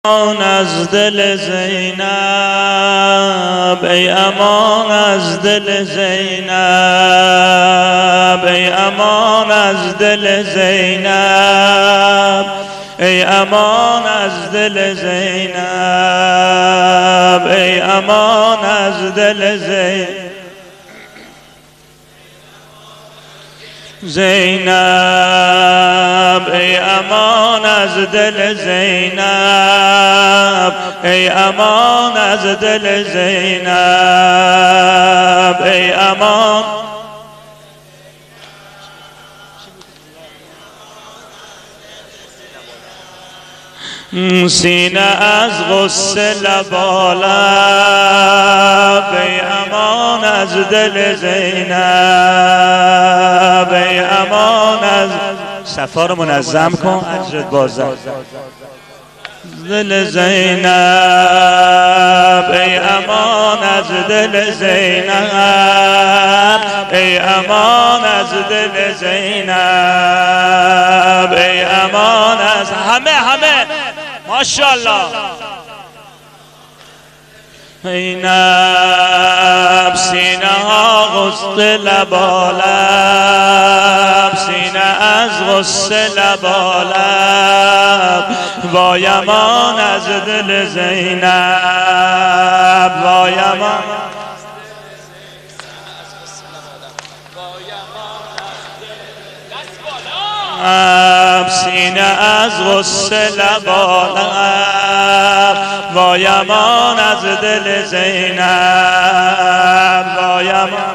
از دل زینب، ای امان از دل زینب، ای امان از دل زینب، ای امان از دل زینب، ای امان از دل زینب، ای امان از دل زینب، ای امان از دل زینب، ای امان. سینه از غصه لبالب، ای امان از دل زینب، ای امان از صفا رو منظم کن اجرت بازم دل زینب، ای امان از دل زینب، ای امان از دل زینب، ای امان از همه ماشاءالله. زینب سینه ها غصه لبالب، سینه از غصه لبالب، وای امان از دل زینب، وای امان سینه از غصه لبالب، وای امان از دل زینب، وای امان.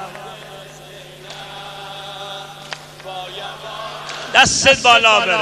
دستت بالا بره.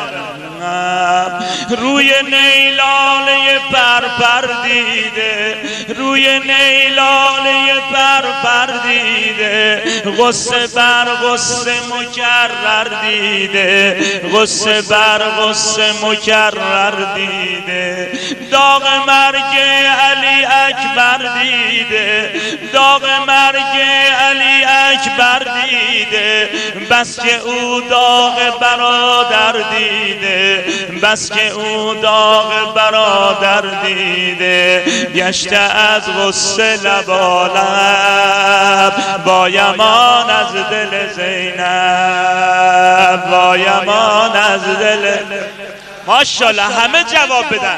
روی نیلاله پر دیده، روی نیلاله پر دیده، غصه بر غصه مکرر دیده، غصه بر غصه مکرر دیده، داغ مرگ علی اکبر دیده، داغ مرگ علی اکبر دیده، بس که او داغ برادر دیده، بس که او داغ برادر دیده، گشته از غصه لبالب، وای امان از دل زینب، وای امان از دل. ماشاءالله همه جواب بدن.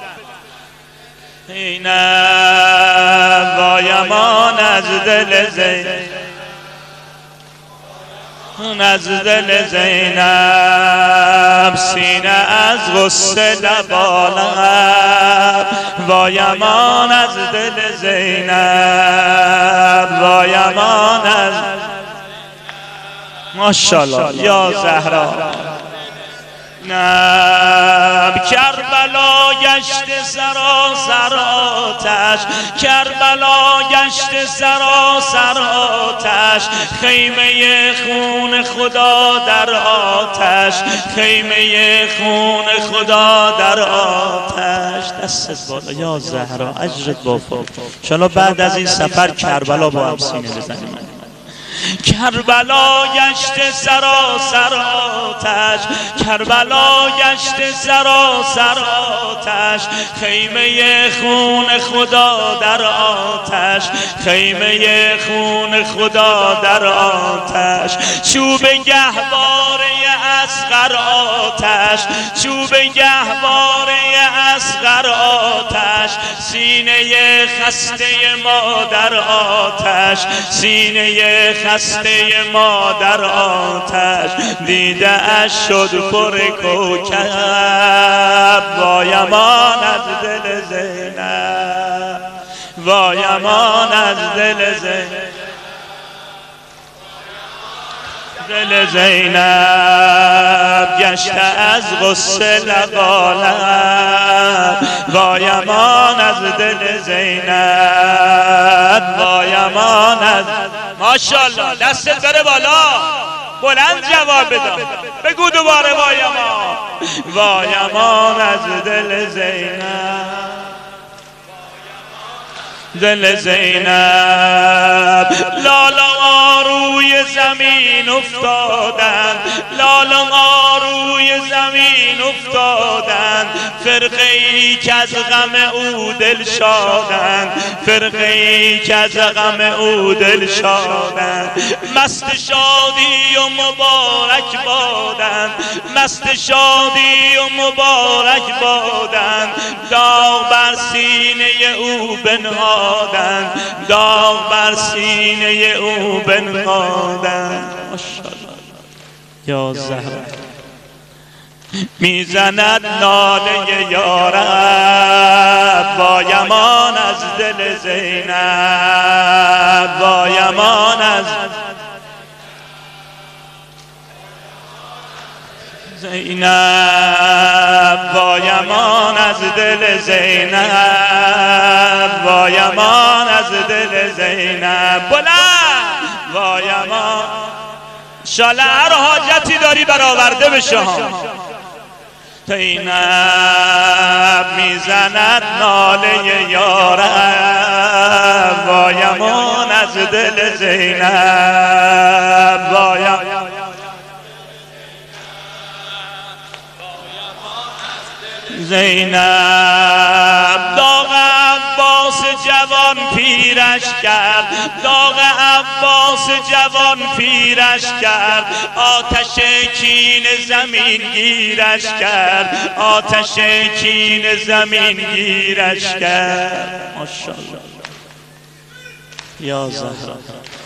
زینب وای امان از دل زینب، از دل زینب سینه از غصه لبالب، وای امان از دل زینب، وای امان از. ماشاءالله یا زهرا. کربلا گشت سراسر آتش، کربلا گشت سراسر آتش، خیمه خون خدا در آتش، خیمه خون خدا در آتش. دستت بالا یا زهرا اجرت بافا. انشاءالله بعد از این سفر کربلا با هم سینه بزنیم. کربلا گشت سراسر آتش، کربلا گشت سراسر آتش، خیمه خون خدا در آتش، خیمه خون خدا در آتش، چوب گهواره اصغر آتش، چوب گهواره اصغر آتش، سینه خسته ما در آتش، سینه خسته ما در آتش، دیده اش شد پر کوکب، وای امان از دل زینب، وای امان از دل زینب، دل زینب گشته از غصه لبالب، وای امان از دل زینب، وای امان از. ماشاءالله دستت بره بالا، بلند جواب بده، بگو دوباره وای امان، وای امان از دل زینب، دل زینب. لالا روی زمین افتادن، لالا روی زمین زمین افتادند، فرقه ای که از غم او دل شادند، فرقه ای که از غم او دل شادند. مست شادی و مبارک بادند، مست شادی و مبارک بادند. داغ بر سینه او بنهادند، داغ بر سینه او بنهادند. ماشاءالله یا زهرا. میزند ناله یارب با یمان از دل زینب، با یمان از زینب، با یمان از دل زینب، با یمان از دل زینب. بلند با یمان. انشاءالله هر حاجتی داری برآورده بشه. زینب میزند ناله یارب با یمان از دل زینب، با یمان زینب. داغ عباس جوان پیرش کرد، داغ عباس جوان پیرش کرد. آتش کین زمین گیرش کرد، آتش کین زمین گیرش کرد. ماشاءالله یا زهرا.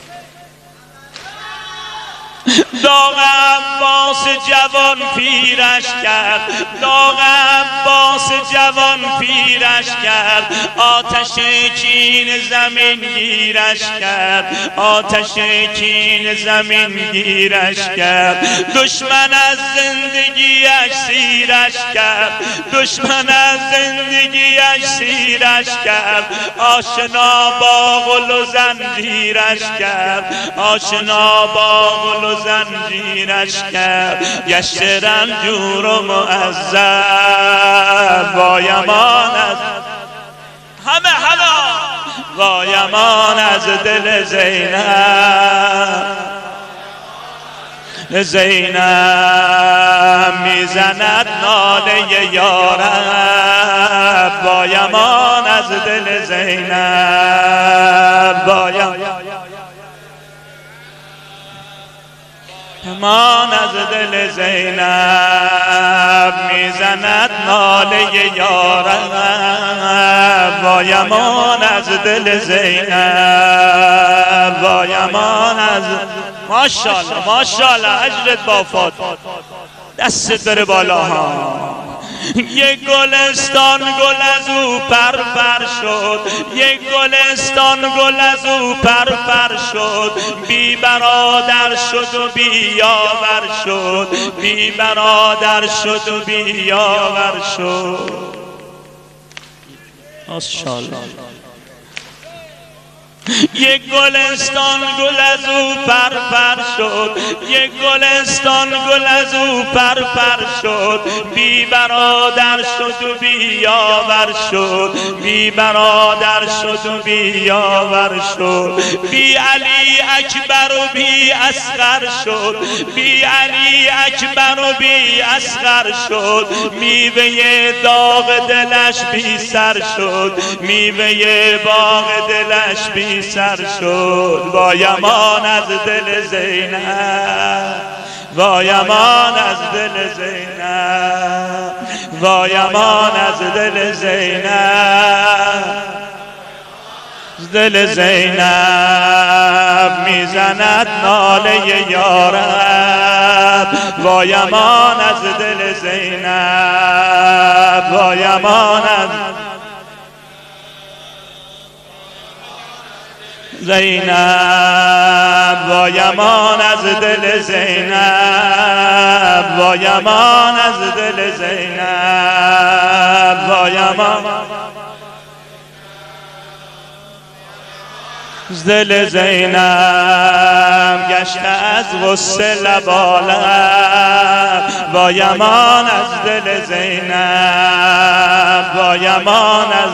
داغ عباس جوان پیرش کرد، داغ عباس جوان پیرش کرد. آتش کین زمین گیرش کرد، آتش کین زمین گیرش کرد. دشمن از زندگیش سیرش کرد، دشمن از زندگیش سیرش کرد. آشنا با غل و زنجیرش کرد، آشنا با غل و زنجیرش کرد. گشت رنجور و معذب با یمان از همه با یمان از دل زینب. زینب میزند ناله یارب با یمان از دل زینب، با یمان از دل زینب. میزند ناله یارب با یمان از دل زینب، با یمان از ماشاءالله ماشاءالله. اجرت بافات دست داره بالا ها. یک گلستان گل از او پرپر شد، یک گلستان گل از او پرپر شد. بی برادر شد و بی یاور شد، بی برادر شد و بی یاور شد. ماشاءالله. یک گلستان گل از او پرپر شد، یک گلستان گل از او پرپر شد. بی برادر شد و بی یاور شد، بی برادر شد و بی یاور شد. بی علی اکبر و بی اصغر شد، بی علی اکبر و بی اصغر شد. میوه داغ دلش بی سر شد، میوه باغ دلش بی سر شد. با یمان از دل زینب، با یمان از دل زینب، با یمان از دل زینب. دل زینب میزند ناله یارب با یمان از دل زینب، با یمان از زینب، با یمان از دل زینب، با یمان از دل زینب، با یمان دل زینب گشته از غصه لبالب. با یمان از دل زینب، با یمان از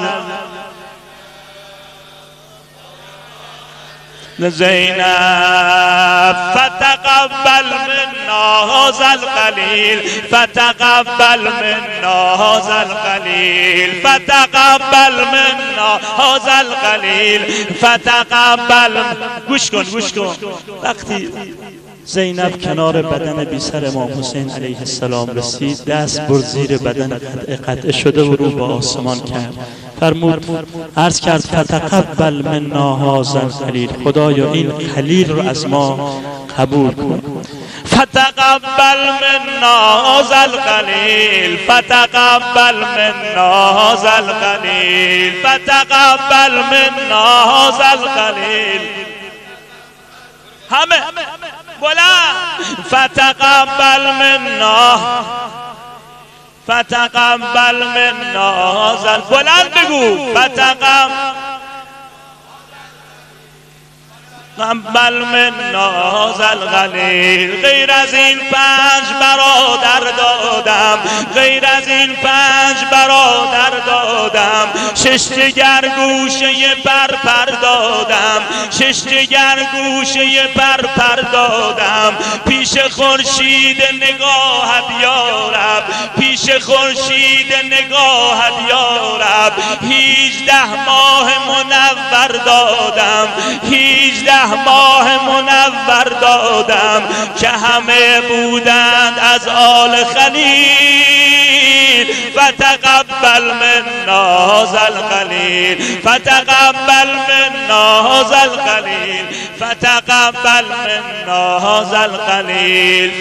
زینب. فتقبل منا هذا القليل فتقبل منا هذا القليل فتقبل منا هذا القليل فتقبل. گوش کن وقتی زینب کنار بدن بی سر امام حسین علیه السلام رسید، دست بر زیر بدن قطعه شده و رو به آسمان کرد. فرمود عرض کرد فتقبل منا هذا القلیل، خدایا این قلیل رو از ما قبول کن. فتقبل منا هذا القلیل فتقبل منا هذا القلیل فتقبل منا هذا القلیل. همه بلند فتقبل منا فتقبل منا هذا، بلند بگو فتقبل منا هذا القلیل. غیر از این 5 برادر دادم، غیر از این 5 برادر دادم، 6 جگر گوشه پر دادم، 6 جگر گوشه پر دادم. پیش خورشید نگاهت یا رب، پیش خورشید نگاهت یا رب. 18 ماه منور دادم، 18 ماه منور دادم که همه بودند از آل خلیل. فتقبل منا هذا القلیل فتقبل منا هذا القلیل فتقبل منا هذا القلیل.